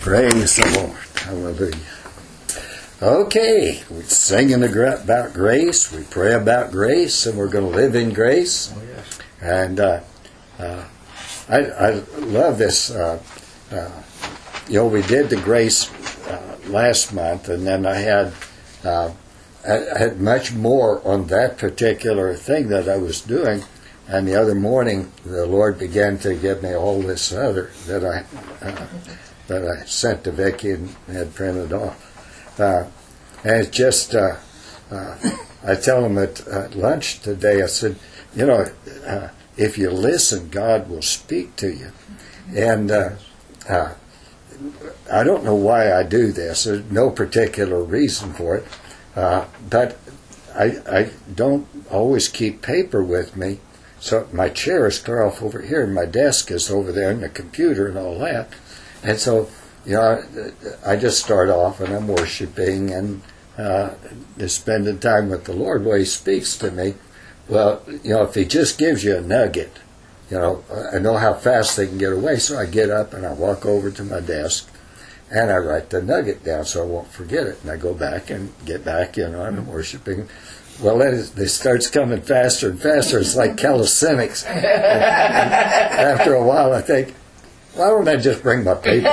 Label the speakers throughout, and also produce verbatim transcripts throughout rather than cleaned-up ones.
Speaker 1: Praise the Lord. Hallelujah. Okay, we're singing about grace, we pray about grace, and we're going to live in grace.
Speaker 2: Oh, yes.
Speaker 1: And uh, uh, I, I love this. Uh, uh, you know, we did the grace uh, last month, and then I had uh, I had much more on that particular thing that I was doing. And the other morning, the Lord began to give me all this other that I uh, that I sent to Vicki and had printed off. Uh, and it's just, uh, uh, I tell them at, at lunch today, I said, you know, uh, if you listen, God will speak to you. And uh, uh, I don't know why I do this. There's no particular reason for it. Uh, but I, I don't always keep paper with me. So my chair is clear off over here, and my desk is over there, and the computer and all that. And so, you know, I just start off, and I'm worshiping and uh, just spending time with the Lord while He speaks to me. Well, you know, if He just gives you a nugget, you know, I know how fast they can get away, so I get up and I walk over to my desk, and I write the nugget down so I won't forget it. And I go back and get back, you know, and I'm worshiping. Well, then it, it starts coming faster and faster. It's like calisthenics. And after a while, I think, why don't I just bring my paper?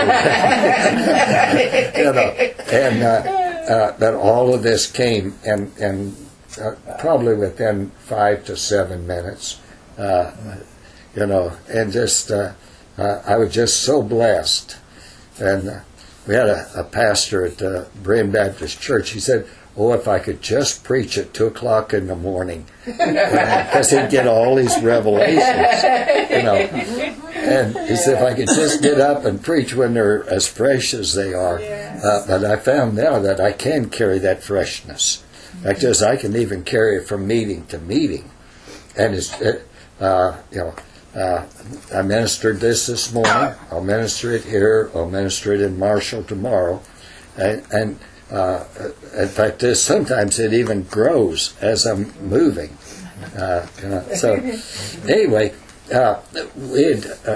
Speaker 1: you know, and uh, uh, but all of this came, and and uh, probably within five to seven minutes, uh, you know, and just uh, uh, I was just so blessed. And uh, we had a, a pastor at uh, Berean Baptist Church. He said, oh, if I could just preach at two o'clock in the morning, because he'd get all these revelations, you know. And he said, if I could just get up and preach when they're as fresh as they are.
Speaker 3: Yes.
Speaker 1: Uh, but I found now that I can carry that freshness. Like this, I can even carry it from meeting to meeting. And it's, it, uh, you know, uh, I ministered this this morning. I'll minister it here. I'll minister it in Marshall tomorrow. And, and Uh, in fact, this, sometimes it even grows as I'm moving. Uh, you know, so, anyway, uh, we had uh,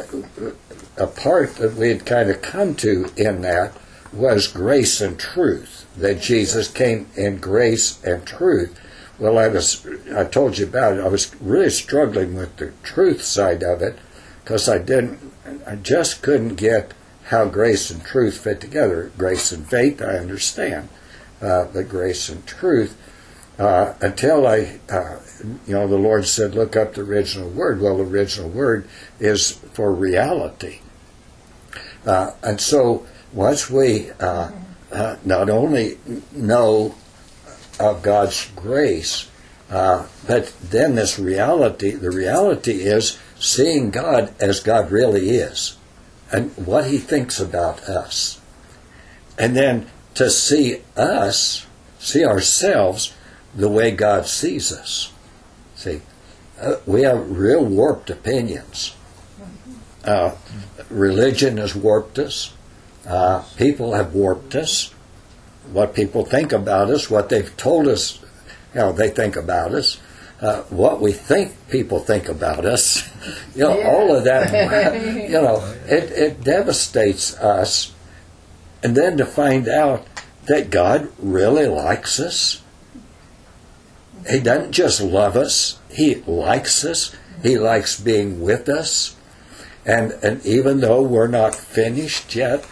Speaker 1: a part that we had kind of come to in that was grace and truth. That Jesus came in grace and truth. Well, I was I told you about it. I was really struggling with the truth side of it because I didn't. I just couldn't get how grace and truth fit together. Grace and faith, I understand, uh, but grace and truth, uh, until I, uh, you know, the Lord said, look up the original word. Well, the original word is for reality. Uh, and so once we uh, uh, not only know of God's grace, uh, but then this reality, the reality is seeing God as God really is. And what He thinks about us. And then to see us, see ourselves the way God sees us. See, uh, we have real warped opinions. Uh, religion has warped us. Uh, people have warped us. What people think about us, what they've told us, you know, they think about us. Uh, what we think people think about us, you know,
Speaker 3: yeah.
Speaker 1: all of that, you know, it, it devastates us. And then to find out that God really likes us. He doesn't just love us, He likes us. He likes being with us. And, and even though we're not finished yet,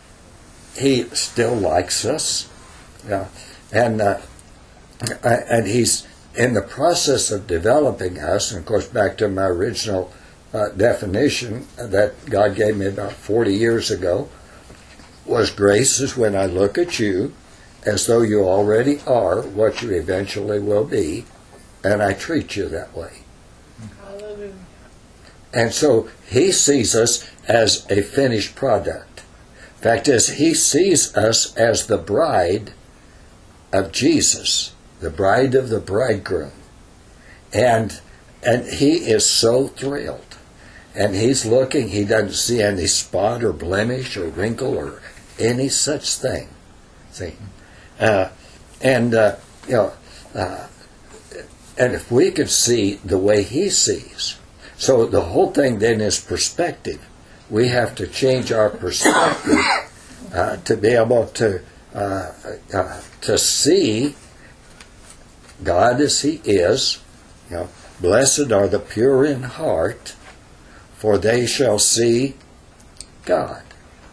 Speaker 1: He still likes us. Yeah. And, uh, and He's in the process of developing us, and of course back to my original uh, definition that God gave me about forty years ago, was grace is when I look at you as though you already are what you eventually will be, and I treat you that way.
Speaker 3: Hallelujah.
Speaker 1: And so He sees us as a finished product. Fact is, He sees us as the bride of Jesus, the bride of the bridegroom. And and He is so thrilled. And He's looking, He doesn't see any spot or blemish or wrinkle or any such thing. See? Uh, and, uh, you know, uh, and if we could see the way He sees, so the whole thing then is perspective. We have to change our perspective uh, to be able to uh, uh, to see God as He is. You know, blessed are the pure in heart, for they shall see God.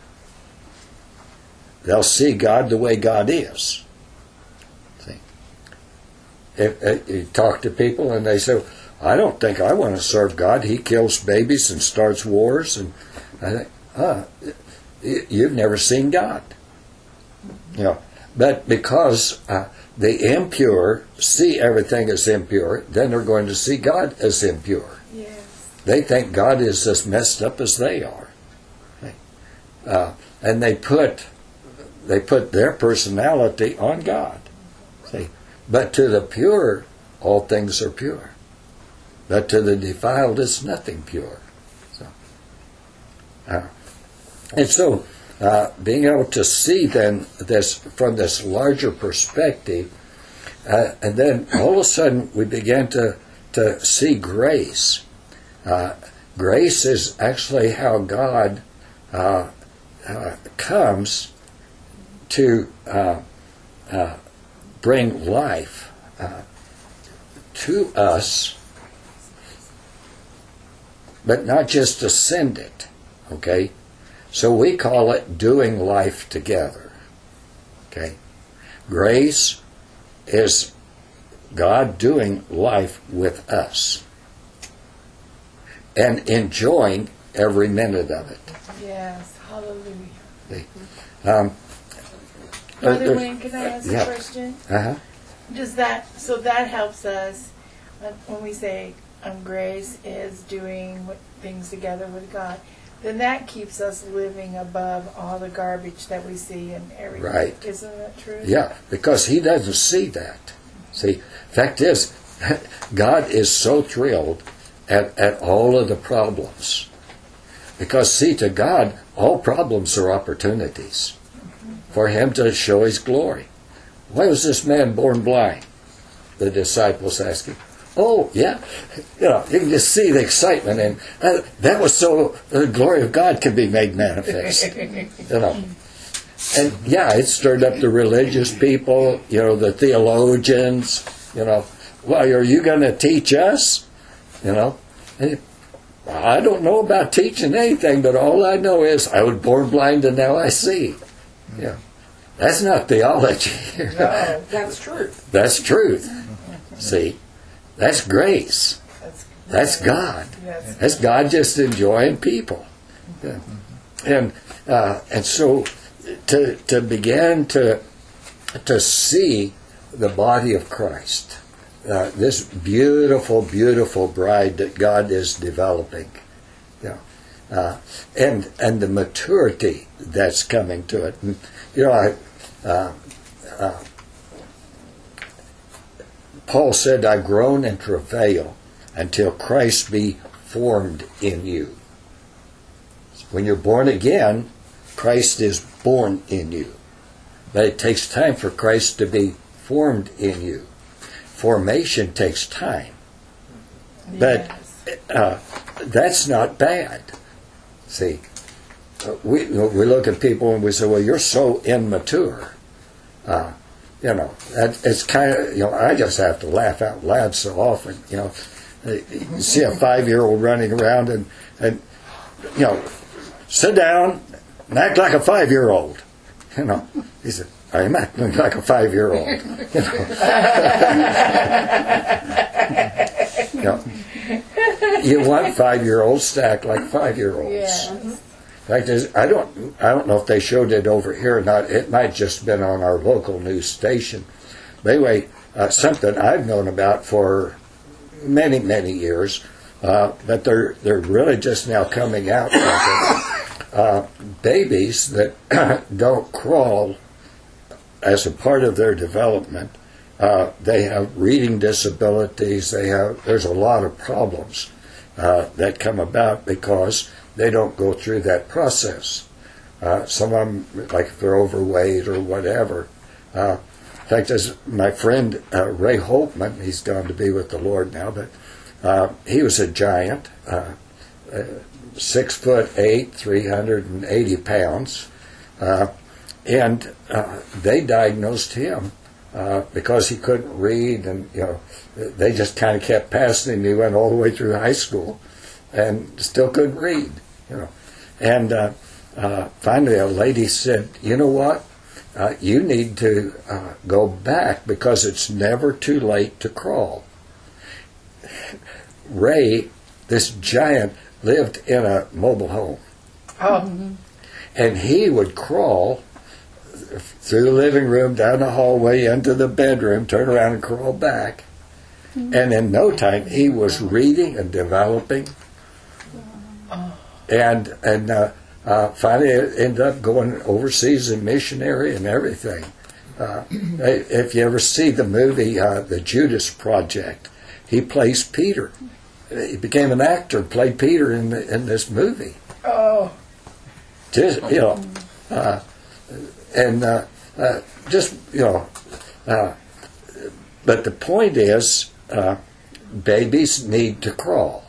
Speaker 1: They'll see God the way God is. See, if, if you talk to people and they say, "I don't think I want to serve God. He kills babies and starts wars," and I think, "Huh, you've never seen God." You know, but because uh, the impure see everything as impure, then they're going to see God as impure.
Speaker 2: Yes.
Speaker 1: They think God is as messed up as they are, uh, and they put they put their personality on God. See, but to the pure, all things are pure. But to the defiled is nothing pure. So, uh, and so, uh, being able to see then this from this larger perspective, uh, and then all of a sudden we began to to see grace. Uh, grace is actually how God uh, uh, comes to uh, uh, bring life uh, to us, but not just to send it, okay? So we call it doing life together, okay? Grace is God doing life with us and enjoying every minute of it.
Speaker 2: Yes, hallelujah.
Speaker 1: Okay. Um,
Speaker 2: Brother
Speaker 1: uh,
Speaker 2: Wayne, can I ask
Speaker 1: yeah.
Speaker 2: a question?
Speaker 1: Uh-huh.
Speaker 2: Does that, so that helps us when- when we say um, grace is doing what- things together with God, then that keeps us living above all the garbage that we see and everything.
Speaker 1: Right.
Speaker 2: Isn't that true?
Speaker 1: Yeah, because He doesn't see that. See, fact is, God is so thrilled at, at all of the problems. Because, see, to God, all problems are opportunities for Him to show His glory. Why was this man born blind? The disciples asked Him. Oh, yeah. You know, you can just see the excitement, and uh, that was so the glory of God could be made manifest. You know. And, yeah, it stirred up the religious people, you know, the theologians, you know. Well, are you going to teach us? You know. And, I don't know about teaching anything, but all I know is I was born blind and now I see. Yeah. That's not theology.
Speaker 2: No, that's truth.
Speaker 1: That's truth. See? That's grace.
Speaker 2: That's,
Speaker 1: That's God.
Speaker 2: Yes.
Speaker 1: That's God just enjoying people. Yeah. And uh, and so to to begin to to see the body of Christ, uh, this beautiful, beautiful bride that God is developing, yeah, uh, and and the maturity that's coming to it. And, you know, I. Uh, uh, Paul said, I groan and travail until Christ be formed in you. When you're born again, Christ is born in you. But it takes time for Christ to be formed in you. Formation takes time. But uh, that's not bad. See, we, we look at people and we say, well, you're so immature. Uh, You know, it's kind of, you know, I just have to laugh out loud so often, you know. You see a five-year-old running around and, and, you know, sit down and act like a five-year-old. You know, he said, I'm acting like a five-year-old. You know. You know, you want five-year-olds to act like five-year-olds.
Speaker 2: Yes.
Speaker 1: In fact, is, I don't, I don't know if they showed it over here or not. It might just been on our local news station. But anyway, uh, something I've known about for many, many years, uh, but they're they're really just now coming out. Uh, babies that don't crawl as a part of their development, uh, they have reading disabilities. They have there's a lot of problems uh, that come about because they don't go through that process. Uh, some of them, like if they're overweight or whatever. Uh, in fact, as my friend uh, Ray Holtman, he's gone to be with the Lord now, but uh, he was a giant, uh, uh, six foot eight, three hundred eighty pounds. Uh, and uh, they diagnosed him uh, because he couldn't read, and you know, they just kind of kept passing him. He went all the way through high school, and still couldn't read. You know, and uh, uh, finally, a lady said, "You know what? Uh, you need to uh, go back because it's never too late to crawl." Ray, this giant, lived in a mobile home.
Speaker 2: Oh.
Speaker 1: And he would crawl through the living room, down the hallway, into the bedroom, turn around and crawl back. Mm-hmm. And in no time, he was reading and developing. Oh. And and uh, uh, finally ended up going overseas as missionary and everything. Uh, if you ever see the movie, uh, The Judas Project, he plays Peter. He became an actor, played Peter in the, in this movie.
Speaker 2: Oh.
Speaker 1: Just, you know, uh, and uh, uh, just, you know, uh, but the point is, uh, babies need to crawl.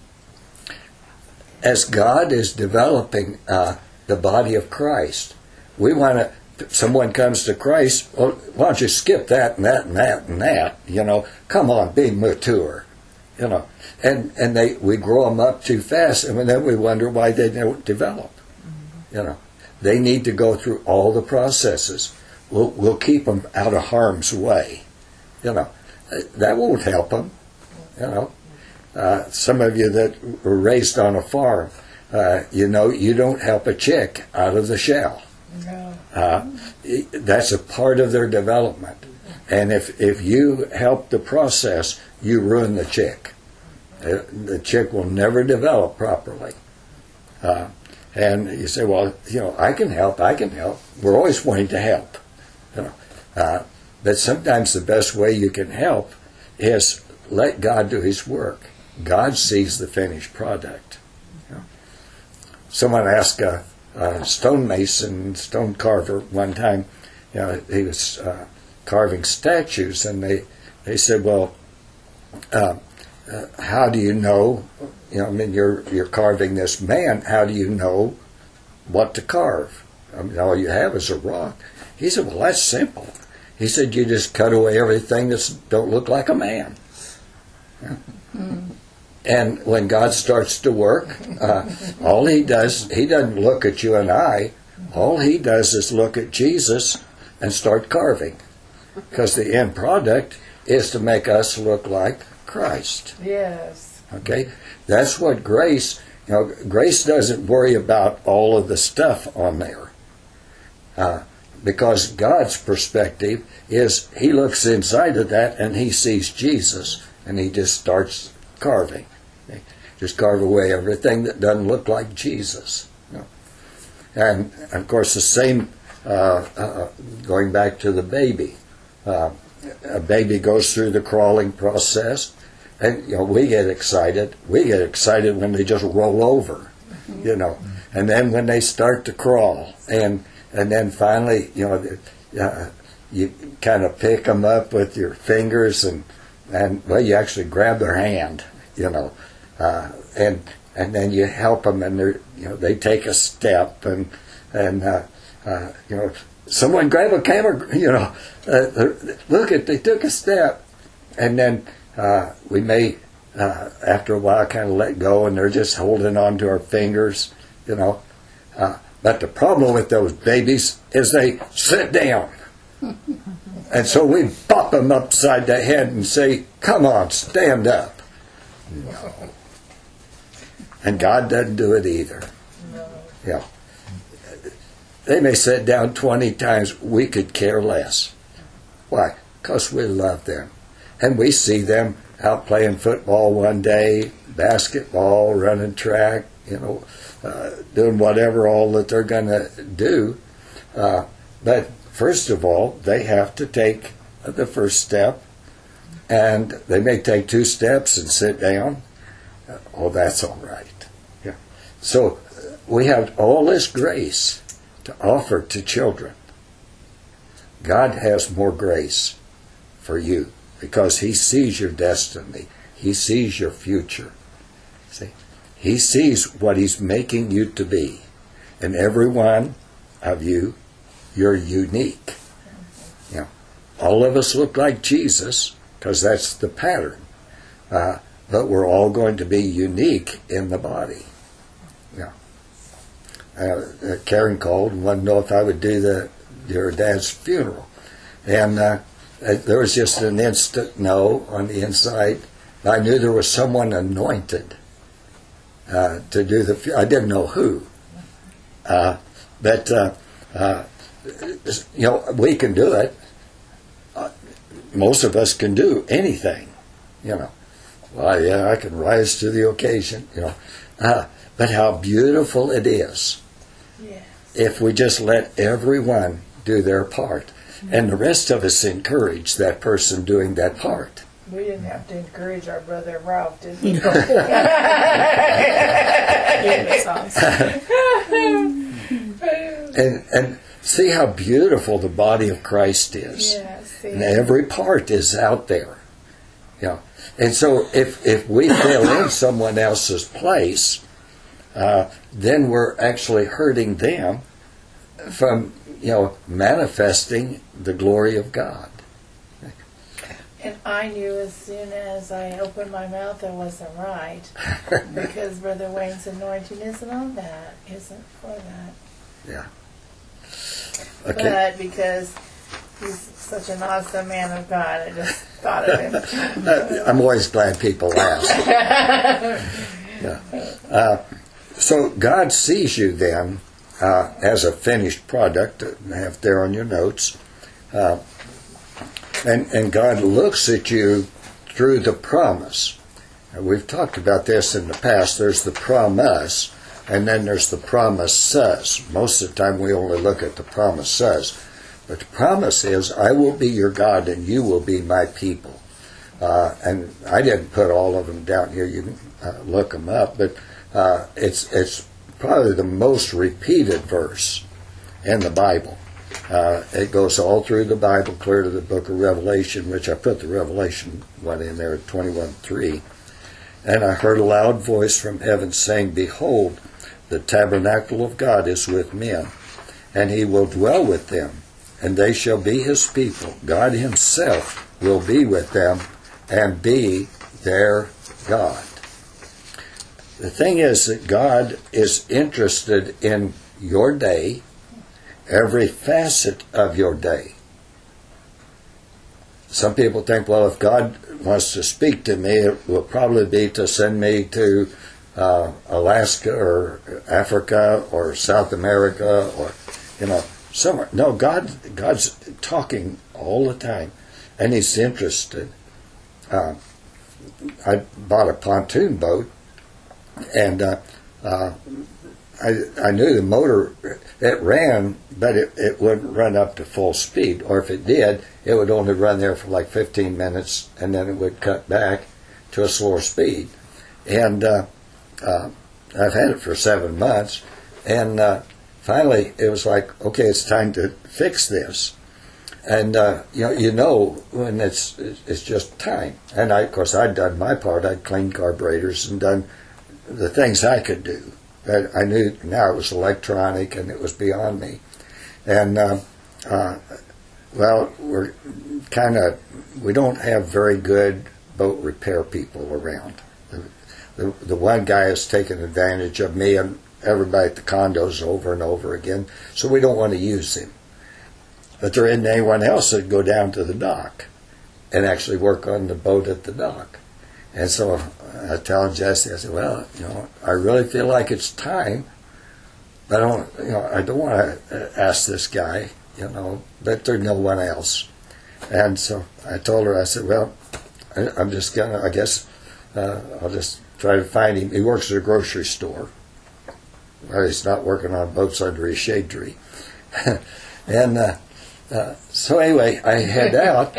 Speaker 1: As God is developing uh, the body of Christ, we want to, someone comes to Christ, well, why don't you skip that and that and that and that, you know, come on, be mature, you know. And and they we grow them up too fast, and then we wonder why they don't develop. You know, they need to go through all the processes. We'll we'll keep them out of harm's way. You know, that won't help them. You know, uh, some of you that were raised on a farm, uh, you know, you don't help a chick out of the shell.
Speaker 2: No.
Speaker 1: Uh, that's a part of their development. And if if you help the process, you ruin the chick. Uh, the chick will never develop properly. Uh, and you say, well, you know, I can help, I can help. We're always wanting to help. You know, uh, but sometimes the best way you can help is let God do His work. God sees the finished product. You know. Someone asked a, a stonemason, stone carver one time, you know, he was uh, carving statues, and they, they said, well, uh, Uh, how do you know, you know, I mean, you're you're carving this man, how do you know what to carve? I mean, all you have is a rock. He said, well, that's simple. He said, you just cut away everything that don't look like a man. Yeah. Mm. And when God starts to work, uh, all He does, He doesn't look at you and I. All He does is look at Jesus and start carving. Because the end product is to make us look like Christ.
Speaker 2: Yes.
Speaker 1: Okay? That's what grace, you know, grace doesn't worry about all of the stuff on there. Uh, because God's perspective is He looks inside of that and He sees Jesus and He just starts carving. Okay? Just carve away everything that doesn't look like Jesus. You know? And, of course, the same, uh, uh, going back to the baby. Uh, a baby goes through the crawling process. And, you know, we get excited. We get excited when they just roll over, you know. And then when they start to crawl. And and then finally, you know, uh, you kind of pick them up with your fingers and, and well, you actually grab their hand, you know. Uh, and and then you help them and they're, you know, they take a step and, and uh, uh, you know, someone grab a camera, you know. Uh, look at, they took a step. And then Uh, we may, uh, after a while, kind of let go, and they're just holding on to our fingers, you know. Uh, but the problem with those babies is they sit down. And so we bop them upside the head and say, come on, stand up. No. And God doesn't do it either.
Speaker 2: No.
Speaker 1: You know, they may sit down twenty times. We could care less. Why? Because we love them. And we see them out playing football one day, basketball, running track, you know, uh, doing whatever all that they're going to do. Uh, but first of all, they have to take the first step, and they may take two steps and sit down. Uh, oh, that's all right. Yeah. So we have all this grace to offer to children. God has more grace for you. Because He sees your destiny. He sees your future. See? He sees what He's making you to be. And every one of you you're unique. You know, all of us look like Jesus because that's the pattern. Uh, but we're all going to be unique in the body. Yeah. Uh, Karen called and wanted to know if I would do the your dad's funeral, and uh, there was just an instant no on the inside. I knew there was someone anointed uh, to do the. I didn't know who, uh, but uh, uh, you know, we can do it. Uh, most of us can do anything, you know. Well, yeah, I can rise to the occasion, you know. Uh, but how beautiful it is
Speaker 2: yes.
Speaker 1: if we just let everyone do their part, mm-hmm. and the rest of us encourage that person doing that part.
Speaker 2: We didn't have to encourage our brother Ralph, did we?
Speaker 1: and and see how beautiful the body of Christ is.
Speaker 2: Yes,
Speaker 1: and every part is out there. You know. And so if, if we fill in someone else's place, uh, then we're actually hurting them from, you know, manifesting the glory of God.
Speaker 2: And I knew as soon as I opened my mouth I wasn't right, because Brother Wayne's anointing isn't on that, isn't for that.
Speaker 1: Yeah. Okay.
Speaker 2: But because he's such an awesome man of God, I just thought of him.
Speaker 1: I'm always glad people ask. Yeah. Uh, so God sees you then uh, as a finished product, I have there on your notes. Uh, And, and God looks at you through the promise. And we've talked about this in the past. There's the promise, and then there's the promises. Most of the time we only look at the promises. But the promise is, I will be your God and you will be my people. Uh, and I didn't put all of them down here. You can uh, look them up. But uh, it's, it's probably the most repeated verse in the Bible. Uh, it goes all through the Bible, clear to the book of Revelation, which I put the Revelation one in there, twenty-one three. And I heard a loud voice from heaven saying, Behold, the tabernacle of God is with men, and he will dwell with them, and they shall be his people. God himself will be with them and be their God. The thing is that God is interested in your day, every facet of your day. Some people think, well, if God wants to speak to me, it will probably be to send me to uh, Alaska or Africa or South America or, you know, somewhere. No, God, God's talking all the time, and he's interested. Uh, I bought a pontoon boat, and uh, uh, I, I knew the motor, it ran, but it, it wouldn't run up to full speed. Or if it did, it would only run there for like fifteen minutes, and then it would cut back to a slower speed. And uh, uh, I've had it for seven months, and uh, finally it was like, okay, it's time to fix this. And uh, you know, you know when it's it's just time. And I, of course, I'd done my part. I'd cleaned carburetors and done the things I could do. But I knew now it was electronic and it was beyond me. And, uh, uh, well, we're kind of, we don't have very good boat repair people around. The, the, the one guy has taken advantage of me and everybody at the condos over and over again, so we don't want to use him. But there isn't anyone else that'd go down to the dock and actually work on the boat at the dock. And so I tell Jesse, I said, well, you know, I really feel like it's time, but I don't, you know, I don't want to ask this guy, you know, but there's no one else. And so I told her, I said, well, I, I'm just going to, I guess, uh, I'll just try to find him. He works at a grocery store. Well, he's not working on boats under his shade tree. and uh, uh, so anyway, I head out.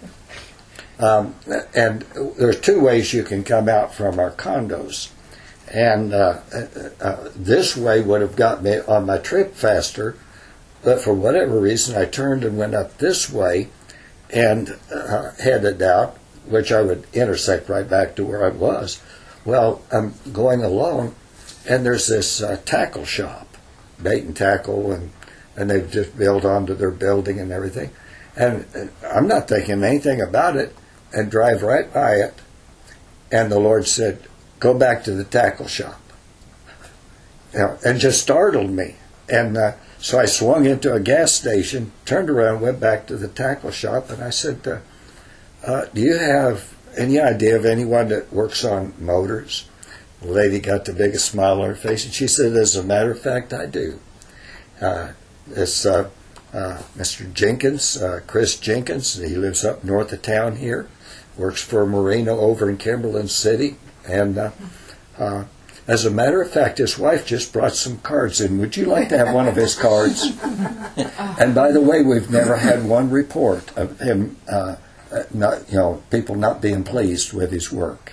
Speaker 1: Um, and there's two ways you can come out from our condos. And uh, uh, this way would have got me on my trip faster, but for whatever reason I turned and went up this way and uh, headed out, which I would intersect right back to where I was. Well, I'm going along, and there's this uh, tackle shop, bait and tackle, and and they've just built onto their building and everything. And I'm not thinking anything about it, and drive right by it. And the Lord said, go back to the tackle shop. You know, and just startled me. And uh, so I swung into a gas station, turned around, went back to the tackle shop, and I said, uh, uh, do you have any idea of anyone that works on motors? The lady got the biggest smile on her face, and she said, as a matter of fact, I do. Uh, this uh, uh, Mister Jenkins, uh, Chris Jenkins, he lives up north of town here, works for Marino over in Kimberlin City, and uh, uh, as a matter of fact, his wife just brought some cards in. Would you like to have one of his cards? And by the way, we've never had one report of him, uh, not, you know, people not being pleased with his work.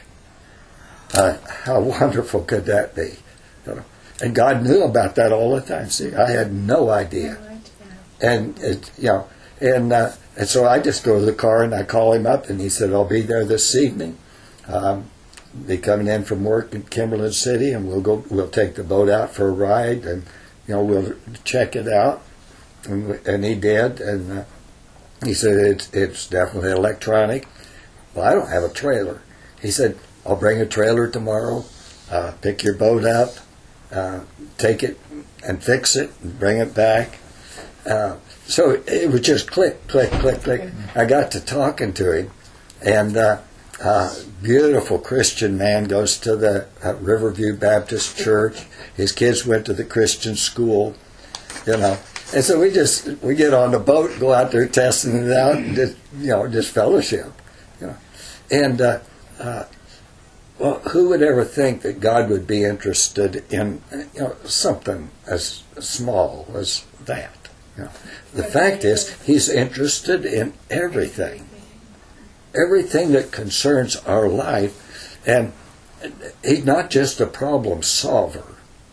Speaker 1: Uh, how wonderful could that be? You know? And God knew about that all the time. See, I had no idea. And it, you know, and uh, and so I just go to the car and I call him up, and he said, "I'll be there this evening. Um, be coming in from work in Kimberlin City, and we'll go. We'll take the boat out for a ride, and you know, we'll check it out." And, and he did, and uh, he said, "It's it's definitely electronic." Well, I don't have a trailer. He said, "I'll bring a trailer tomorrow. Uh, pick your boat up, uh, take it and fix it, and bring it back." Uh, so it would just click, click, click, click. I got to talking to him, and uh, uh, beautiful Christian man, goes to the uh, Riverview Baptist Church. His kids went to the Christian school, you know. And so we just we get on the boat, go out there testing it out, and just you know just fellowship, you know. And uh, uh, well, who would ever think that God would be interested in you know something as small as that? You know, the fact is, He's interested in everything, everything that concerns our life, and He's not just a problem solver.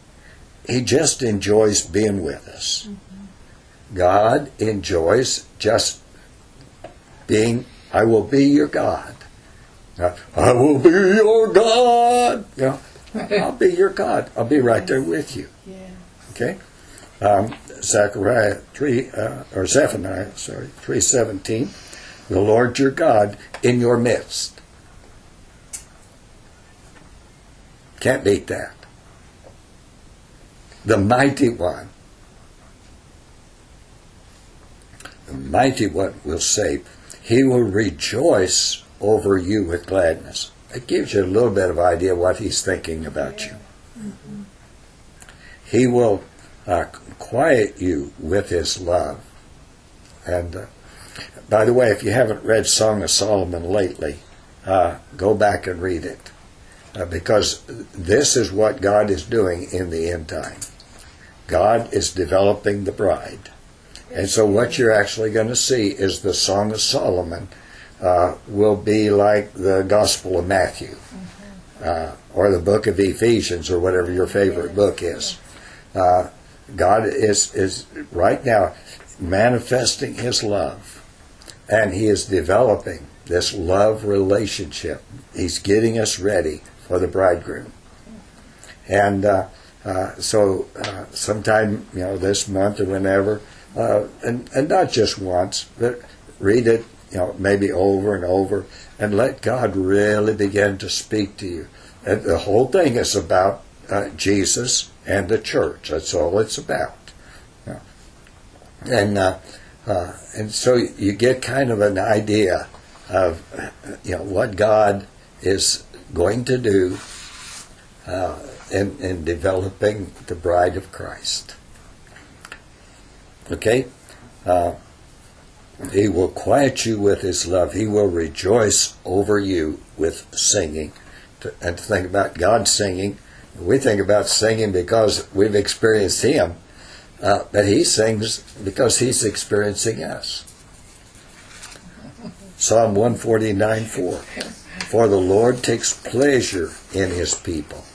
Speaker 1: He just enjoys being with us. Mm-hmm. God enjoys just being, I will be your God. Now, I will be your God. You know, I'll be your God. I'll be right there with you.
Speaker 2: Yeah.
Speaker 1: Okay? Um, Zechariah three uh, or Zephaniah, sorry, three seventeen. The Lord your God in your midst. Can't beat that. The mighty one. The mighty one will save. He will rejoice over you with gladness. It gives you a little bit of idea what He's thinking about you. Mm-hmm. He will uh, quiet you with His love. And uh, by the way, if you haven't read Song of Solomon lately, uh, go back and read it. Uh, because this is what God is doing in the end time. God is developing the bride. And so what you're actually going to see is the Song of Solomon uh, will be like the Gospel of Matthew, uh, or the book of Ephesians, or whatever your favorite book is. Uh, God is, is right now manifesting His love, and He is developing this love relationship. He's getting us ready for the bridegroom. And uh, uh, so uh, sometime, you know, this month or whenever, uh, and, and not just once, but read it, you know, maybe over and over, and let God really begin to speak to you. And the whole thing is about uh, Jesus and the church. That's all it's about. You know. And uh, uh, and so you get kind of an idea of you know what God is going to do uh, in, in developing the bride of Christ. Okay? Uh, he will quiet you with His love. He will rejoice over you with singing. To, and to think about God singing, we think about singing because we've experienced Him, uh, but He sings because He's experiencing us. Psalm one forty-nine four. For the Lord takes pleasure in His people.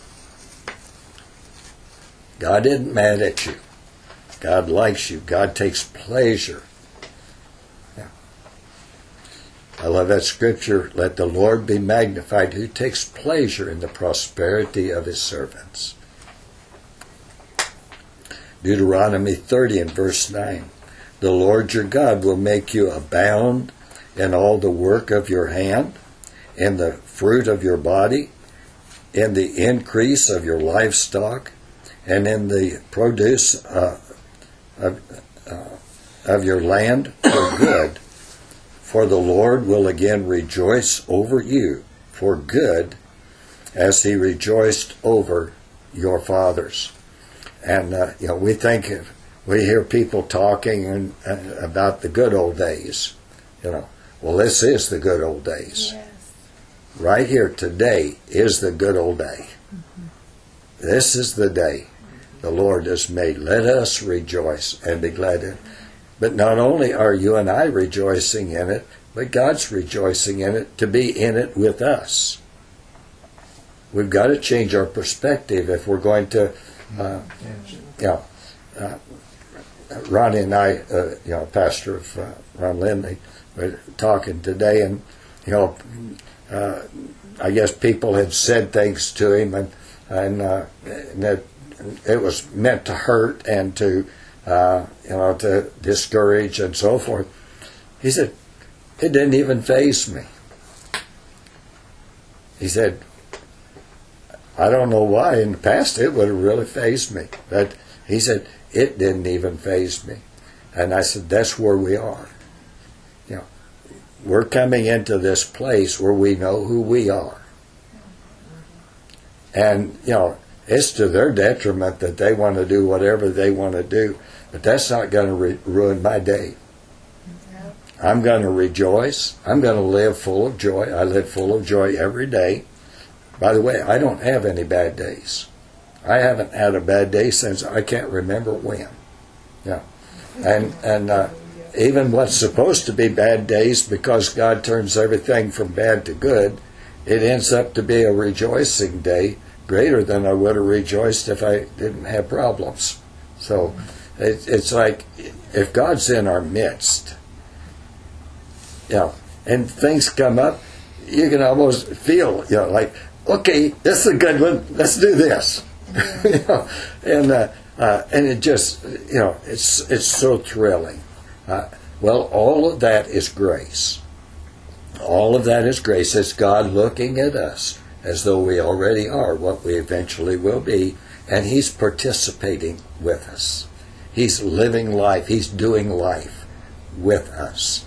Speaker 1: God isn't mad at you. God likes you. God takes pleasure. Yeah. I love that scripture. Let the Lord be magnified who takes pleasure in the prosperity of His servants. Deuteronomy thirty and verse nine. The Lord your God will make you abound in all the work of your hand, in the fruit of your body, in the increase of your livestock, and in the produce uh, of, uh, of your land for good. For the Lord will again rejoice over you for good, as he rejoiced over your fathers. And uh, you know, we think of, we hear people talking and, uh, about the good old days. You know, well, this is the good old days.
Speaker 2: Yes.
Speaker 1: Right here today is the good old day. Mm-hmm. This is the day the Lord has made. Let us rejoice and be glad in it. But not only are you and I rejoicing in it, but God's rejoicing in it to be in it with us. We've got to change our perspective if we're going to, uh, you know, uh, Ronnie and I, uh, you know, pastor of uh, Ron Lindley, were talking today, and you know, uh, I guess people had said things to him, and and, uh, and that it was meant to hurt and to, uh, you know, to discourage and so forth. He said, it didn't even faze me. He said, I don't know why. In the past, it would have really fazed me. But he said, it didn't even faze me. And I said, that's where we are. You know, we're coming into this place where we know who we are. And, you know, it's to their detriment that they want to do whatever they want to do. But that's not going to re- ruin my day. I'm going to rejoice. I'm going to live full of joy. I live full of joy every day. By the way, I don't have any bad days. I haven't had a bad day since I can't remember when. Yeah, and and uh, even what's supposed to be bad days, because God turns everything from bad to good, it ends up to be a rejoicing day, greater than I would have rejoiced if I didn't have problems. So it, it's like if God's in our midst, you know, and things come up, you can almost feel, you know, like, okay, this is a good one. Let's do this. you know, and uh, uh, and it just, you know, it's it's so thrilling. Uh, well, all of that is grace. All of that is grace. It's God looking at us as though we already are what we eventually will be, and He's participating with us. He's living life. He's doing life with us.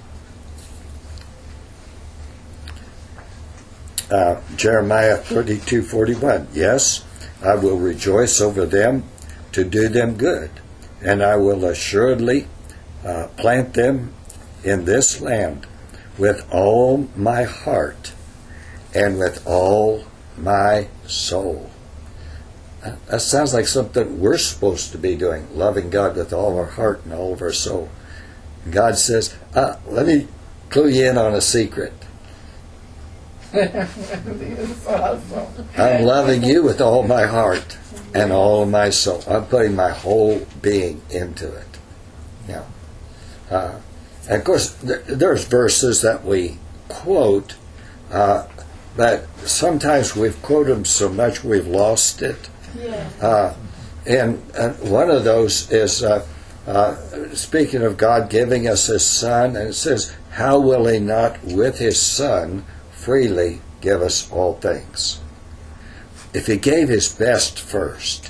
Speaker 1: Uh, Jeremiah thirty-two forty-one. Yes, I will rejoice over them to do them good, and I will assuredly uh, plant them in this land with all my heart and with all my soul. That sounds like something we're supposed to be doing, loving God with all our heart and all of our soul. God says, uh, let me clue you in on a secret.
Speaker 2: Awesome.
Speaker 1: I'm loving you with all my heart and all of my soul. I'm putting my whole being into it. Yeah. Uh, and of course, there, there's verses that we quote, uh, but sometimes we've quoted them so much we've lost it.
Speaker 2: Yeah.
Speaker 1: Uh, and, and one of those is, uh, uh, speaking of God giving us His Son, and it says, how will He not with His Son freely give us all things? If He gave His best first,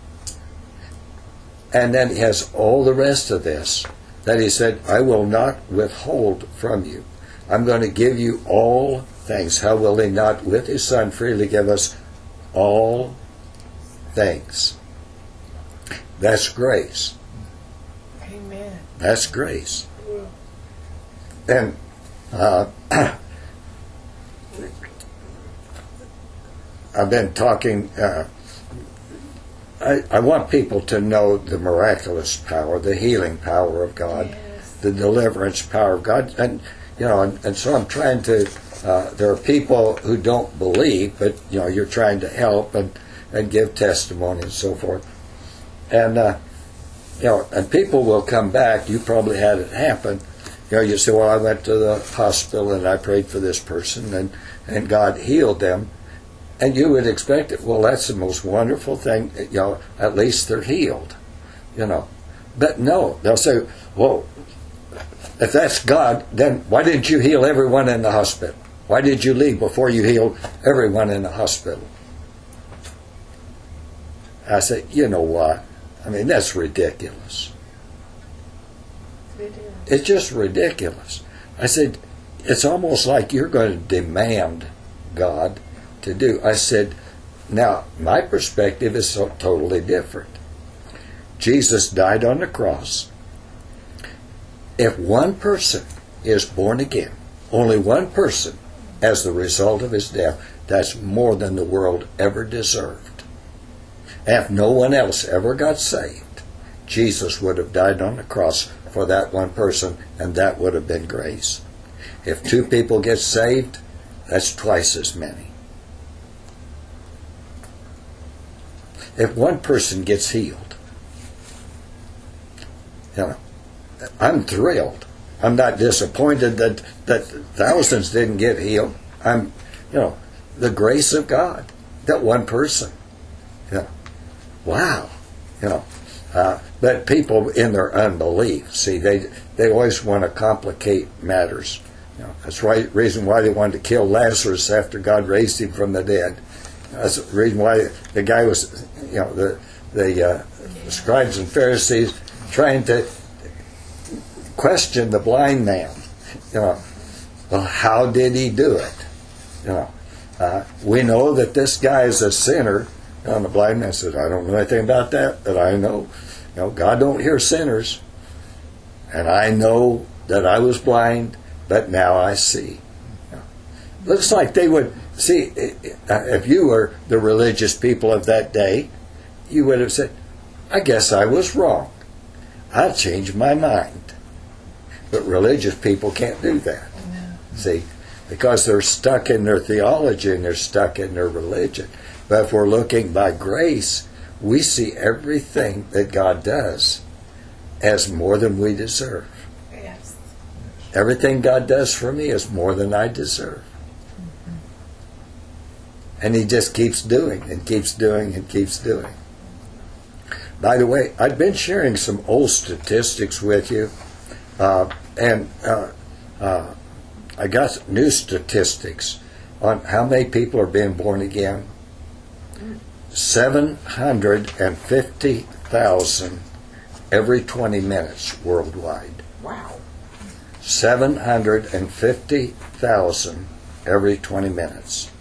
Speaker 1: and then He has all the rest of this, that He said, I will not withhold from you. I'm going to give you all things. How will He not with His Son freely give us all things? That's grace.
Speaker 2: Amen.
Speaker 1: That's grace. And uh, I've been talking, uh, I, I want people to know the miraculous power, the healing power of God,
Speaker 2: Yes.
Speaker 1: the deliverance power of God. And, you know, and, and so I'm trying to, uh, there are people who don't believe, but, you know, you're trying to help and, and give testimony and so forth. And, uh, you know, and people will come back. You probably had it happen. You know, you say, well, I went to the hospital and I prayed for this person and, and God healed them. And you would expect it. Well, that's the most wonderful thing. You know, at least they're healed. You you know. But no, they'll say, well, if that's God, then why didn't you heal everyone in the hospital? Why did you leave before you healed everyone in the hospital? I said, you know what? I mean, that's ridiculous.
Speaker 2: Ridiculous.
Speaker 1: It's just ridiculous. I said, it's almost like you're going to demand God to do. I said, now, my perspective is so totally different. Jesus died on the cross. If one person is born again, only one person, as the result of his death, that's more than the world ever deserved. And if no one else ever got saved, Jesus would have died on the cross for that one person, and that would have been grace. If two people get saved, that's twice as many. If one person gets healed, you know, I'm thrilled. I'm not disappointed that, that thousands didn't get healed. I'm, you know, the grace of God, that one person. You know, wow. You know, uh, but people in their unbelief, see, they they always want to complicate matters. You know, that's the right reason why they wanted to kill Lazarus after God raised him from the dead. That's the reason why the guy was, you know, the the uh, scribes and Pharisees trying to question the blind man. You know, well, how did he do it? You know, uh, we know that this guy is a sinner. And the blind man said, I don't know anything about that, but I know, you know, God don't hear sinners. And I know that I was blind, but now I see. You know, looks like they would, see, if you were the religious people of that day, you would have said, I guess I was wrong. I'll change my mind. But religious people can't do that. See, because they're stuck in their theology and they're stuck in their religion. But if we're looking by grace, we see everything that God does as more than we deserve.
Speaker 2: Yes.
Speaker 1: Everything God does for me is more than I deserve. Mm-hmm. And He just keeps doing and keeps doing and keeps doing. By the way, I've been sharing some old statistics with you, uh, and uh, uh, I got new statistics on how many people are being born again. seven hundred fifty thousand every twenty minutes worldwide.
Speaker 2: Wow.
Speaker 1: seven hundred fifty thousand every twenty minutes.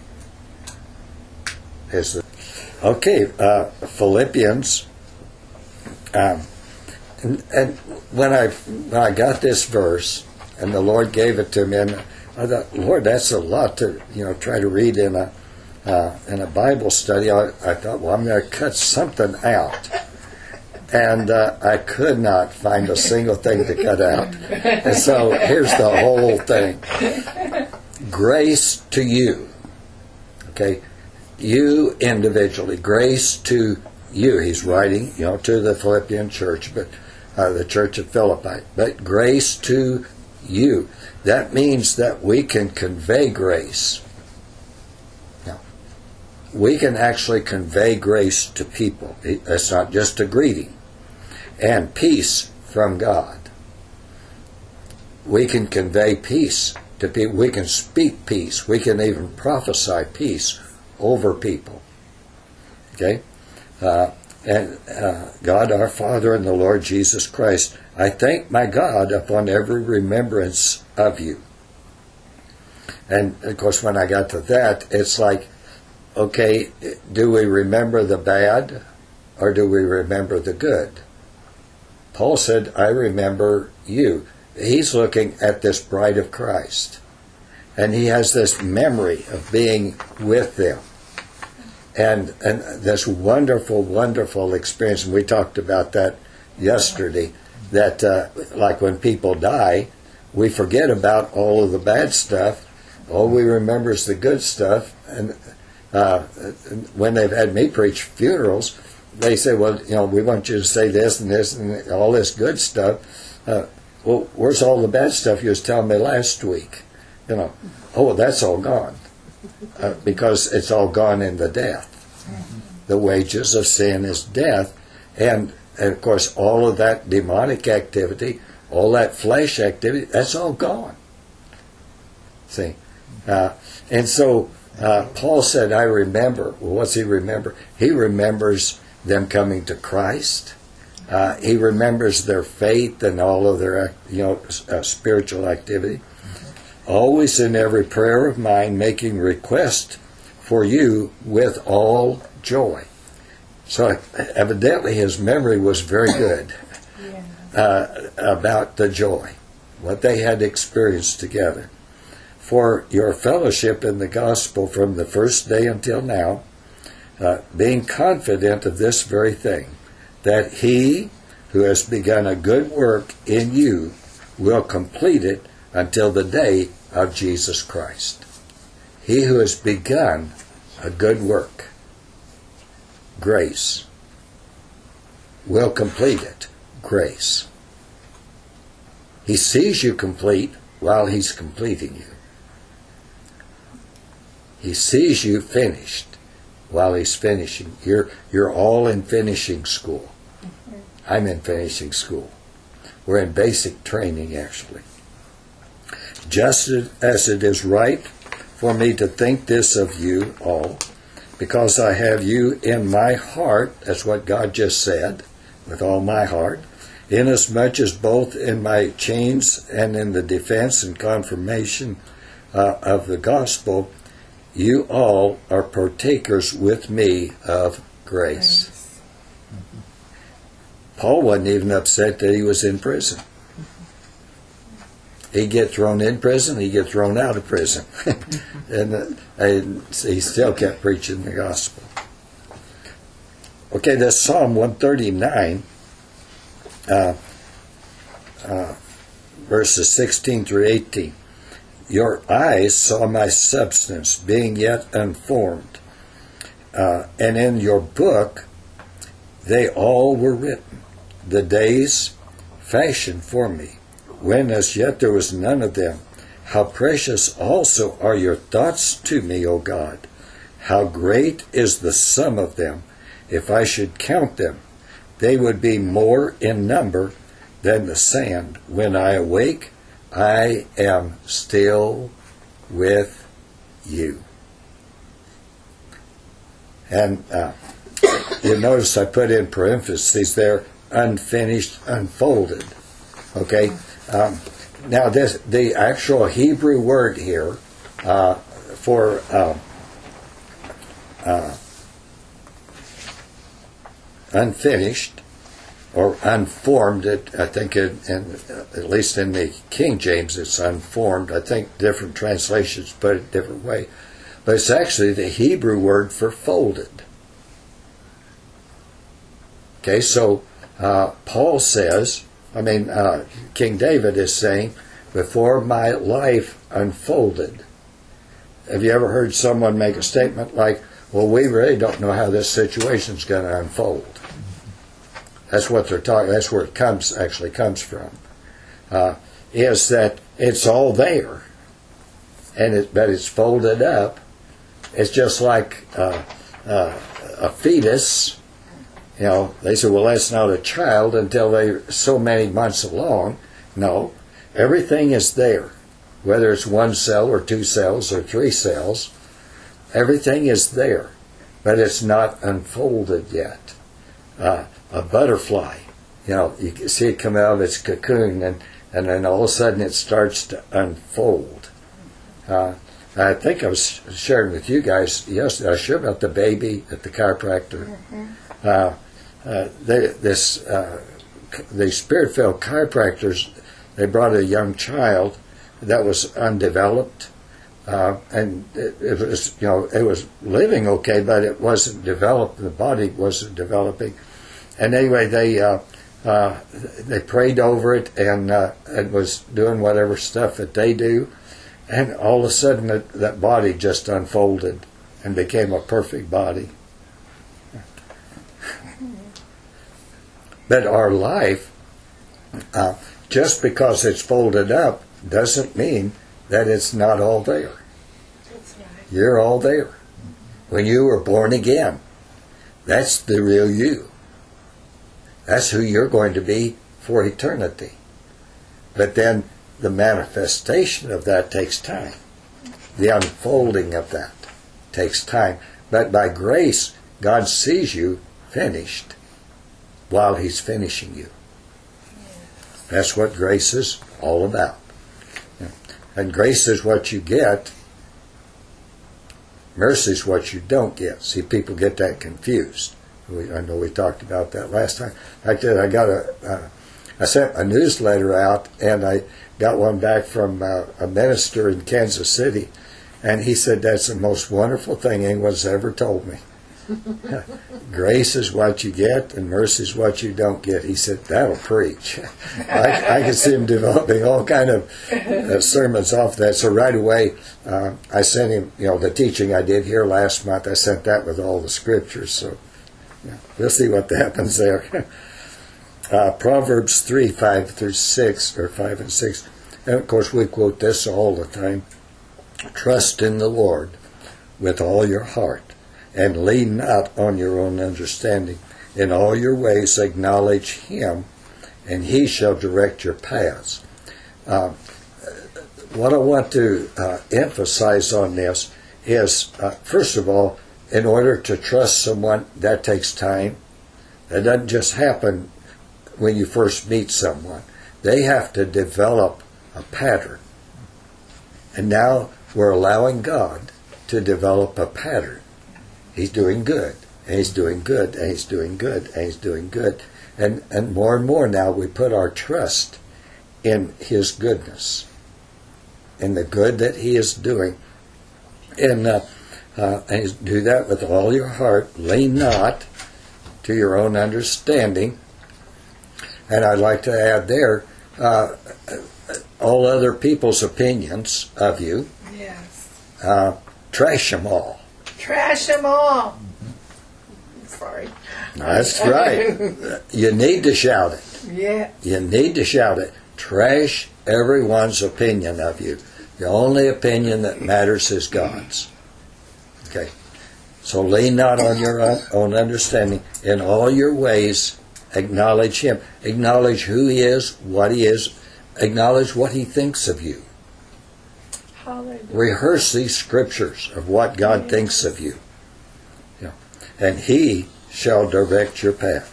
Speaker 1: Is the, okay, uh, Philippians. Um, and, and when I when I got this verse, and the Lord gave it to me, and I thought, Lord, that's a lot to you know try to read in a uh, in a Bible study. I, I thought, well, I'm going to cut something out, and uh, I could not find a single thing to cut out. And so here's the whole thing: grace to you, okay, you individually, grace to you. He's writing, you know, to the Philippian church, but uh, the church of Philippi. But grace to you. That means that we can convey grace. Now, we can actually convey grace to people. It's not just a greeting. And peace from God. We can convey peace to people. We can speak peace. We can even prophesy peace over people. Okay? Uh, and uh, God our Father and the Lord Jesus Christ, I thank my God upon every remembrance of you. And of course when I got to that, it's like, okay, do we remember the bad or do we remember the good? Paul said, I remember you. He's looking at this bride of Christ. And he has this memory of being with them. And and this wonderful, wonderful experience, and we talked about that yesterday, that uh, like when people die, we forget about all of the bad stuff. All we remember is the good stuff. And uh, when they've had me preach funerals, they say, well, you know, we want you to say this and this and all this good stuff. Uh, well, where's all the bad stuff you was telling me last week? You know, oh, that's all gone. Uh, because it's all gone in the death. The wages of sin is death. And and of course, all of that demonic activity, all that flesh activity, that's all gone. See? Uh, and so uh, Paul said, I remember. Well, what's he remember? He remembers them coming to Christ. Uh, he remembers their faith and all of their, you know, uh, spiritual activity. Always in every prayer of mine, making request for you with all joy. So evidently his memory was very good uh, about the joy, what they had experienced together. For your fellowship in the gospel from the first day until now, uh, being confident of this very thing, that he who has begun a good work in you will complete it until the day of Jesus Christ. He who has begun a good work, grace, will complete it, grace. He sees you complete while he's completing you. He sees you finished while he's finishing. You're, you're all in finishing school. I'm in finishing school. We're in basic training, actually. Just as it is right for me to think this of you all, because I have you in my heart, that's what God just said, with all my heart, inasmuch as both in my chains and in the defense and confirmation uh, of the gospel, you all are partakers with me of grace. grace. Paul wasn't even upset that he was in prison. He'd get thrown in prison, he'd get thrown out of prison. and, uh, and he still kept preaching the gospel. Okay, that's Psalm one thirty-nine, uh, uh, verses sixteen through eighteen. Your eyes saw my substance, being yet unformed. Uh, and in your book, they all were written, the days fashioned for me, when as yet there was none of them. How precious also are your thoughts to me, O God! How great is the sum of them! If I should count them, they would be more in number than the sand. When I awake, I am still with you. And uh, you notice I put in parentheses there, unfinished, unfolded. Okay? Um, now, this the actual Hebrew word here uh, for uh, uh, unfinished or unformed, it, I think, it, in, at least in the King James, it's unformed. I think different translations put it a different way. But it's actually the Hebrew word for folded. Okay, so uh, Paul says, I mean, uh, King David is saying, before my life unfolded. Have you ever heard someone make a statement like, well, we really don't know how this situation's going to unfold? That's what they're talking. That's where it comes actually comes from. Uh, is that it's all there, and it, but it's folded up. It's just like uh, uh, a fetus. You know, they say, well, that's not a child until they're so many months along. No, everything is there, whether it's one cell or two cells or three cells. Everything is there, but it's not unfolded yet. Uh, a butterfly, you know, you can see it come out of its cocoon, and, and then all of a sudden it starts to unfold. Uh, I think I was sharing with you guys yesterday, I was sure about the baby at the chiropractor. Mm-hmm. Uh, uh, they, this, uh, the Spirit-filled chiropractors, they brought a young child that was undeveloped, uh, and it, it was, you know, it was living okay, but it wasn't developed. The body wasn't developing. And anyway, they uh, uh, they prayed over it and uh, it was doing whatever stuff that they do, and all of a sudden that, that body just unfolded and became a perfect body. But our life, uh, just because it's folded up, doesn't mean that it's not all there. That's right. You're all there. When you were born again, that's the real you. That's who you're going to be for eternity. But then the manifestation of that takes time. The unfolding of that takes time. But by grace, God sees you finished while He's finishing you. That's what grace is all about. And grace is what you get. Mercy is what you don't get. See, people get that confused. We, I know we talked about that last time. I did. I got a. Uh, I sent a newsletter out, and I got one back from uh, a minister in Kansas City, and he said that's the most wonderful thing anyone's ever told me. Grace is what you get, and mercy is what you don't get. He said, that'll preach. I, I could see him developing all kind of uh, sermons off that. So right away, uh, I sent him, you know, the teaching I did here last month, I sent that with all the scriptures. So yeah, we'll see what happens there. uh, Proverbs three, five through six, or five and six. And of course, we quote this all the time. Trust in the Lord with all your heart, and lean not on your own understanding. In all your ways acknowledge Him, and He shall direct your paths. Uh, what I want to uh, emphasize on this is, uh, first of all, in order to trust someone, that takes time. That doesn't just happen when you first meet someone. They have to develop a pattern. And now we're allowing God to develop a pattern. He's doing good, and He's doing good, and He's doing good, and He's doing good. And and more and more now we put our trust in His goodness, in the good that He is doing. And, uh, uh, and do that with all your heart. Lean not to your own understanding. And I'd like to add there, uh, all other people's opinions of you,
Speaker 2: Yes.
Speaker 1: uh, trash them all.
Speaker 2: Trash them all. Sorry.
Speaker 1: That's right. You need to shout it.
Speaker 2: Yeah.
Speaker 1: You need to shout it. Trash everyone's opinion of you. The only opinion that matters is God's. Okay. So lean not on your own understanding. In all your ways, acknowledge Him. Acknowledge who He is, what He is. Acknowledge what He thinks of you.
Speaker 2: Hallelujah.
Speaker 1: Rehearse these scriptures of what God
Speaker 2: Yes.
Speaker 1: thinks of you. Yeah. And He shall direct your path.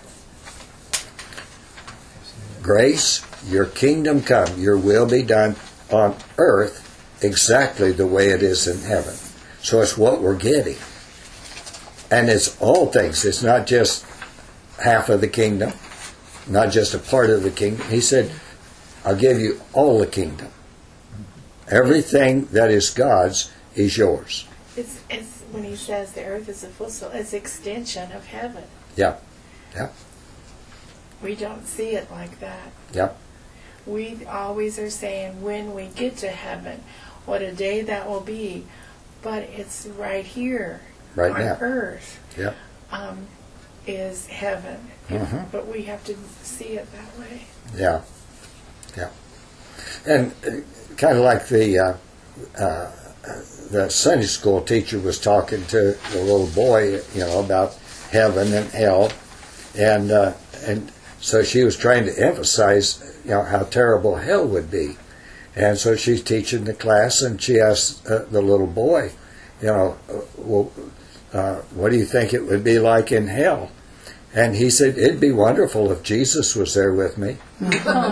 Speaker 1: Grace, your kingdom come, your will be done on earth exactly the way it is in heaven. So it's what we're getting. And it's all things. It's not just half of the kingdom, not just a part of the kingdom. He said, I'll give you all the kingdom. Everything that is God's is yours.
Speaker 2: It's, it's when He says the earth is a footstool, it's extension of heaven.
Speaker 1: Yeah. Yeah.
Speaker 2: We don't see it like that.
Speaker 1: Yeah.
Speaker 2: We always are saying when we get to heaven, what a day that will be. But it's right here
Speaker 1: Right
Speaker 2: on
Speaker 1: now.
Speaker 2: earth
Speaker 1: Yeah.
Speaker 2: um, is heaven.
Speaker 1: Mhm.
Speaker 2: But we have to see it that way.
Speaker 1: Yeah. Yeah. And uh, kind of like the uh, uh, the Sunday school teacher was talking to the little boy, you know, about heaven and hell, and uh, and so she was trying to emphasize, you know, how terrible hell would be, and so she's teaching the class, and she asked uh, the little boy, you know, uh, well, uh, what do you think it would be like in hell? And he said, it'd be wonderful if Jesus was there with me.
Speaker 2: And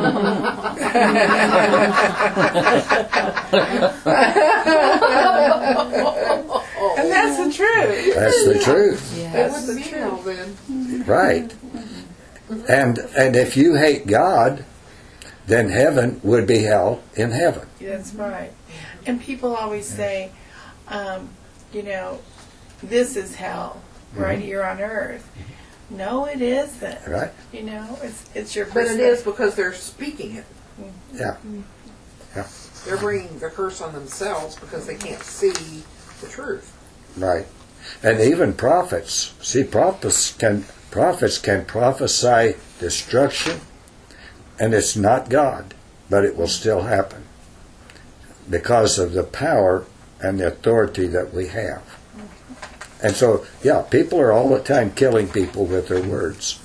Speaker 2: that's the truth.
Speaker 1: That's the truth.
Speaker 2: That's the truth.
Speaker 1: Right. And and if you hate God, then heaven would be hell in heaven.
Speaker 2: That's right. And people always say, um, you know, this is hell right here on earth. No, it isn't.
Speaker 1: Right.
Speaker 2: You know, it's it's your
Speaker 3: But
Speaker 2: perspective.
Speaker 3: it is because they're speaking it.
Speaker 1: Yeah. Yeah.
Speaker 3: They're bringing the curse on themselves because they can't see the truth.
Speaker 1: Right. And even prophets. See, prophets can prophets can prophesy destruction, and it's not God, but it will still happen because of the power and the authority that we have. And so, yeah, people are all the time killing people with their words.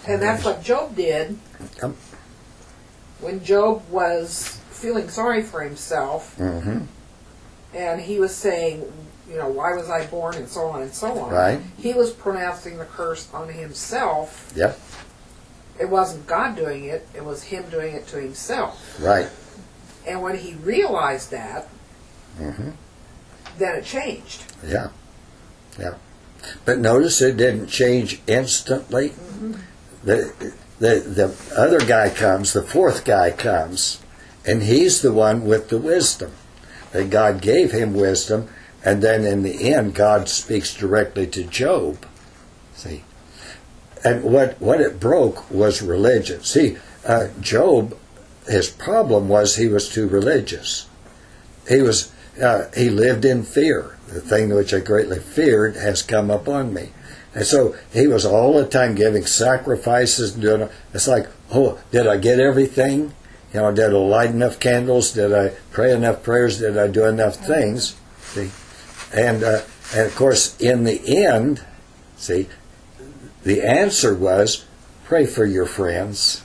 Speaker 3: And that's what Job did
Speaker 1: Yep.
Speaker 3: when Job was feeling sorry for himself,
Speaker 1: Mm-hmm.
Speaker 3: and he was saying, you know, why was I born, and so on and so on.
Speaker 1: Right.
Speaker 3: He was pronouncing the curse on himself.
Speaker 1: Yep.
Speaker 3: It wasn't God doing it, it was him doing it to himself.
Speaker 1: Right.
Speaker 3: And when he realized that,
Speaker 1: Mm-hmm.
Speaker 3: then it changed.
Speaker 1: Yeah. Yeah. But notice it didn't change instantly.
Speaker 3: Mm-hmm.
Speaker 1: The, the, the other guy comes, the fourth guy comes, and he's the one with the wisdom. That God gave him wisdom, and then in the end, God speaks directly to Job. See? And what, what it broke was religion. See, uh, Job, his problem was he was too religious. He was, uh, he lived in fear. The thing which I greatly feared has come upon me. And so he was all the time giving sacrifices and doing, it's like, oh, did I get everything? You know, did I light enough candles? Did I pray enough prayers? Did I do enough things? See? And, uh, and of course, in the end, see, the answer was, pray for your friends.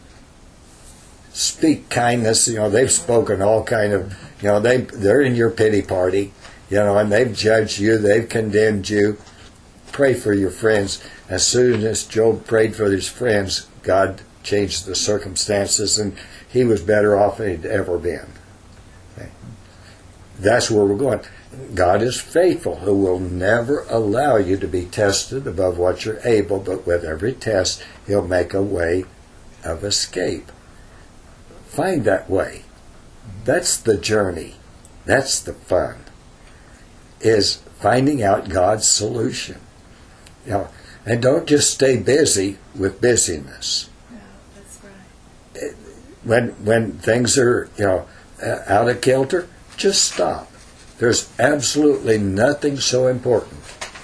Speaker 1: Speak kindness. You know, they've spoken all kind of, you know, they, they're in your pity party, you know, and they've judged you, they've condemned you. Pray for your friends. As soon as Job prayed for his friends, God changed the circumstances, and he was better off than he'd ever been. Okay. That's where we're going. God is faithful, who will never allow you to be tested above what you're able, but with every test, he'll make a way of escape. Find that way. That's the journey. That's the fun, is finding out God's solution. You know, and don't just stay busy with busyness.
Speaker 2: No, that's right.
Speaker 1: When when things are, you know, uh, out of kilter, just stop. There's absolutely nothing so important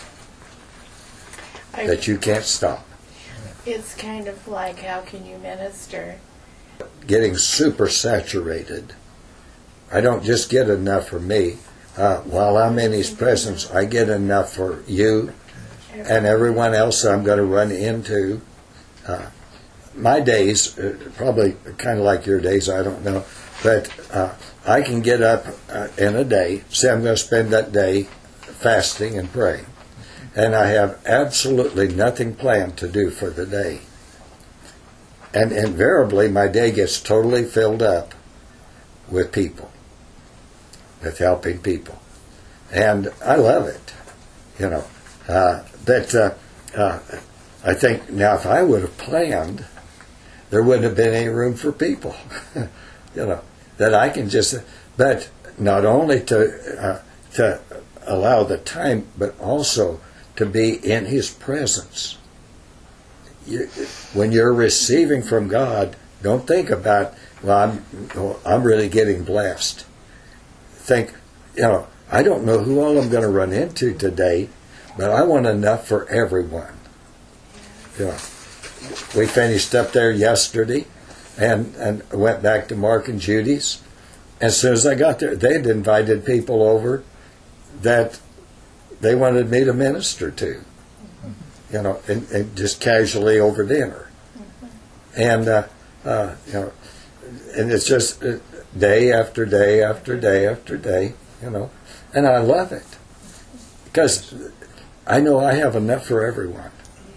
Speaker 2: I,
Speaker 1: that you can't stop.
Speaker 2: It's kind of like, how can you minister?
Speaker 1: Getting super saturated. I don't just get enough for me. Uh, while I'm in His presence, I get enough for you and everyone else I'm going to run into. Uh, my days, uh, probably kind of like your days, I don't know, but uh, I can get up uh, in a day, say I'm going to spend that day fasting and praying, and I have absolutely nothing planned to do for the day. And invariably, my day gets totally filled up with people, with helping people. And I love it, you know. Uh, but uh, uh, I think, now if I would have planned, there wouldn't have been any room for people, you know, that I can just, but not only to, uh, to allow the time, but also to be in His presence. You, when you're receiving from God, don't think about, well, I'm, well, I'm really getting blessed. Think, you know, I don't know who all I'm going to run into today, but I want enough for everyone. You know, we finished up there yesterday and, and went back to Mark and Judy's. As soon as I got there, they'd invited people over that they wanted me to minister to, you know, and, and just casually over dinner. And, uh, uh, you know, and it's just day after day after day after day, you know, and I love it because I know I have enough for everyone.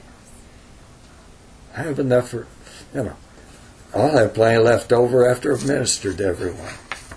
Speaker 1: I have enough for, you know, I'll have plenty left over after I've ministered to everyone.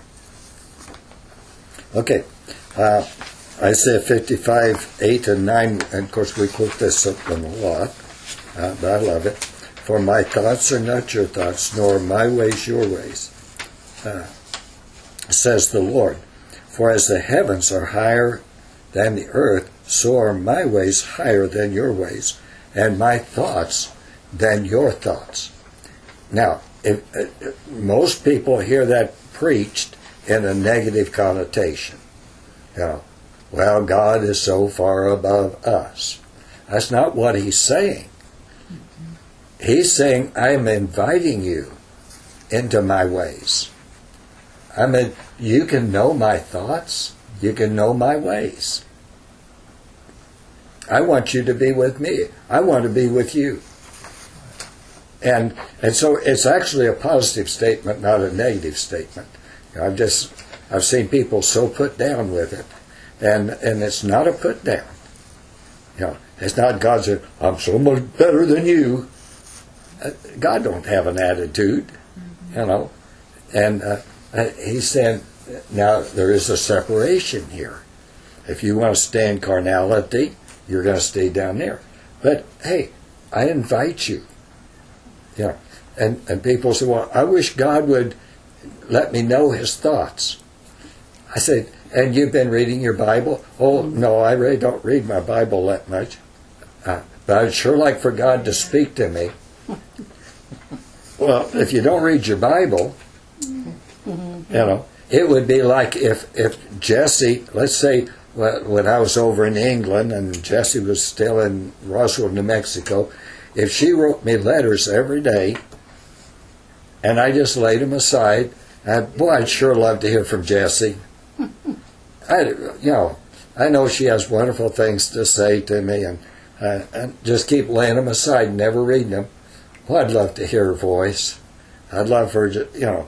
Speaker 1: Okay, uh, Isaiah fifty-five, eight and nine, and of course we quote this one a lot, uh, but I love it. For my thoughts are not your thoughts, nor my ways your ways, uh, says the Lord. For as the heavens are higher than the earth, so are my ways higher than your ways, and my thoughts than your thoughts. Now, if, if most people hear that preached in a negative connotation, you know, well, God is so far above us. That's not what He's saying. He's saying, I'm inviting you into my ways. I mean, you can know my thoughts. You can know my ways. I want you to be with me. I want to be with you. and and so it's actually a positive statement, not a negative statement. You know, I've just I've seen people so put down with it, and and it's not a put down. You know, it's not God saying, "I'm so much better than you." Uh, God don't have an attitude, you know, and uh, uh, He's saying now there is a separation here. If you want to stay in carnality, you're going to stay down there. But hey, I invite you. You know, and and people say, "Well, I wish God would let me know His thoughts." I said, "And you've been reading your Bible?" "Oh, no, I really don't read my Bible that much. Uh, but I'd sure like for God to speak to me." Well, if you don't read your Bible, you know, it would be like if, if Jesse, let's say when I was over in England and Jesse was still in Roswell, New Mexico, if she wrote me letters every day and I just laid them aside, and boy, I'd sure love to hear from Jesse. I, you know, I know she has wonderful things to say to me, and, uh, and just keep laying them aside and never reading them. Well, I'd love to hear her voice. I'd love for her to, you know,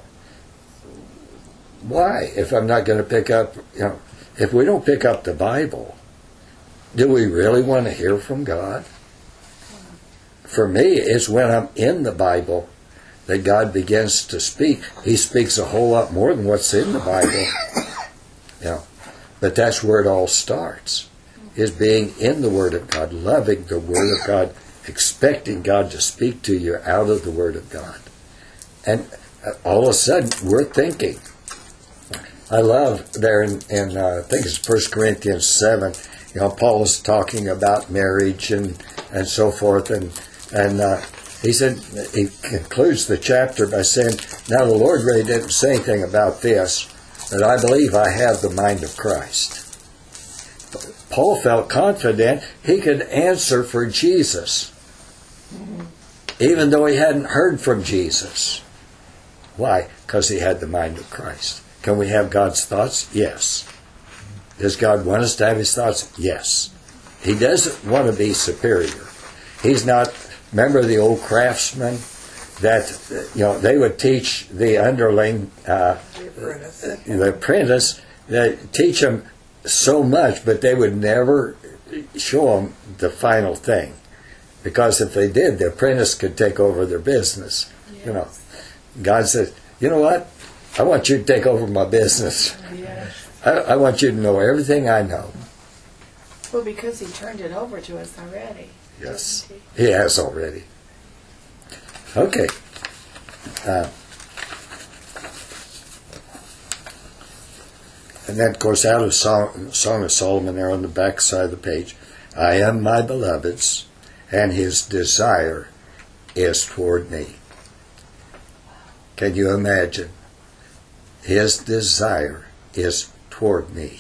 Speaker 1: why? If I'm not going to pick up, you know, if we don't pick up the Bible, do we really want to hear from God? For me, it's when I'm in the Bible that God begins to speak. He speaks a whole lot more than what's in the Bible. You know, but that's where it all starts, is being in the Word of God, loving the Word of God, expecting God to speak to you out of the Word of God. And all of a sudden, we're thinking. I love there in, in uh, I think it's First Corinthians seven, you know, Paul is talking about marriage and, and so forth, and and uh, he said, he concludes the chapter by saying, "Now the Lord really didn't say anything about this, but I believe I have the mind of Christ." Paul felt confident he could answer for Jesus, even though he hadn't heard from Jesus. Why? Because he had the mind of Christ. Can we have God's thoughts? Yes. Does God want us to have His thoughts? Yes. He doesn't want to be superior. He's not, remember the old craftsmen that, you know, they would teach the underling, uh,
Speaker 3: The apprentice.
Speaker 1: the apprentice, that teach them so much, but they would never show them the final thing. Because if they did, the apprentice could take over their business.
Speaker 2: Yes.
Speaker 1: You know, God says, "You know what? I want you to take over my business.
Speaker 2: Yes.
Speaker 1: I, I want you to know everything I know."
Speaker 2: Well, because He turned it over to us already.
Speaker 1: Yes,
Speaker 2: Didn't He?
Speaker 1: He has already. Okay. Uh, and then, of course, out of Song, Song of Solomon there on the back side of the page, "I am my beloved's, and his desire is toward me." Can you imagine? His desire is toward me.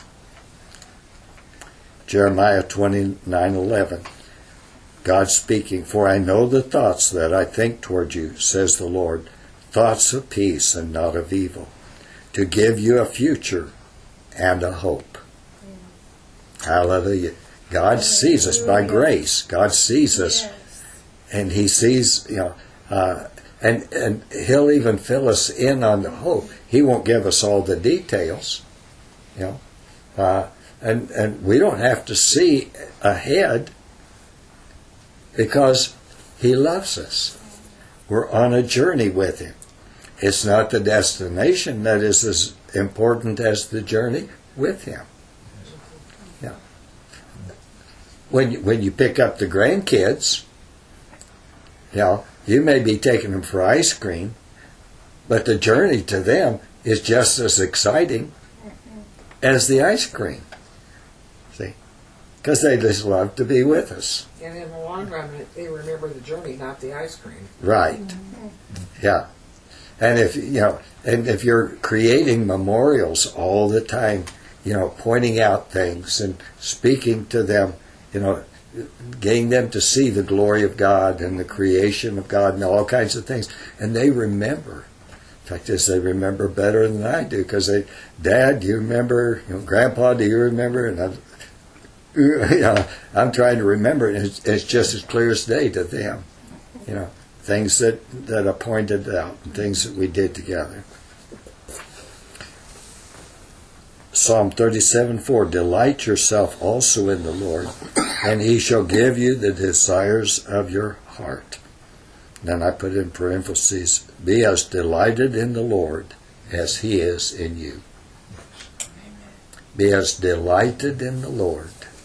Speaker 1: Jeremiah twenty-nine eleven. God speaking, "For I know the thoughts that I think toward you, says the Lord, thoughts of peace and not of evil, to give you a future and a hope." Mm. Hallelujah. God Hallelujah. Sees us by grace. God sees us, yes. And He sees, you know, uh, and, and He'll even fill us in on the hope. He won't give us all the details, you know, uh, and, and we don't have to see ahead, because He loves us. We're on a journey with Him. It's not the destination that is as important as the journey with Him. Yeah. When you, when you pick up the grandkids, you know, you may be taking them for ice cream, but the journey to them is just as exciting as the ice cream. See? Because they just love to be with us.
Speaker 3: And in the long run, they remember the journey, not the ice cream.
Speaker 1: Right. Yeah. And if, you know, and if you're creating memorials all the time, you know, pointing out things and speaking to them, you know, getting them to see the glory of God and the creation of God and all kinds of things, and they remember. In fact, is they remember better than I do, because they, "Dad, do you remember? You know, Grandpa, do you remember?" And I'm, you know, I'm trying to remember, and it's, it's just as clear as day to them. You know, things that, that I pointed out, and things that we did together. Psalm thirty-seven four, delight yourself also in the Lord, and he shall give you the desires of your heart. Then I put in parentheses, be as delighted in the Lord as he is in you. Be as delighted in the Lord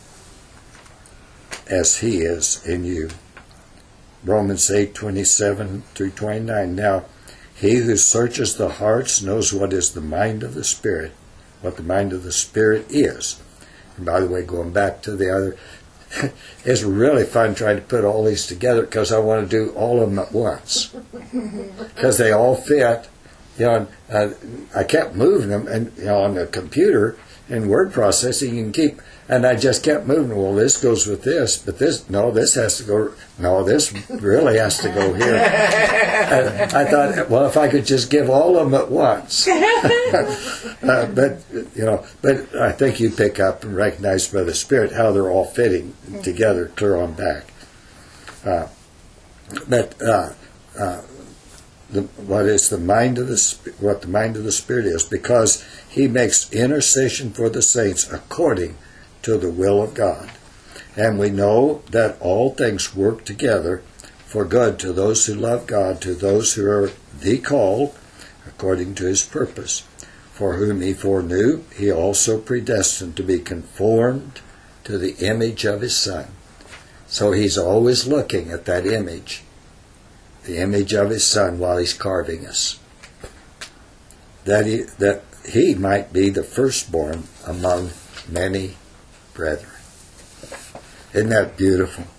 Speaker 1: as he is in you. Romans eight twenty-seven through twenty-nine. Now, he who searches the hearts knows what is the mind of the Spirit, what the mind of the Spirit is. And by the way, going back to the other, it's really fun trying to put all these together because I want to do all of them at once. Because they all fit. You know, uh, I kept moving them, and you know, on the computer in word processing, you can keep, and I just kept moving. Well, this goes with this, but this, no, this has to go, no, this really has to go here. And I thought, well, if I could just give all of them at once. uh, but, you know, but I think you pick up and recognize by the Spirit how they're all fitting together, clear on back. Uh, but, uh, uh, The, what is the mind of the what the mind of the Spirit is, because he makes intercession for the saints according to the will of God. And we know that all things work together for good to those who love God, to those who are the called according to his purpose, for whom he foreknew he also predestined to be conformed to the image of his Son. So he's always looking at that image, the image of his Son, while he's carving us, that he, that he might be the firstborn among many brethren. Isn't that beautiful?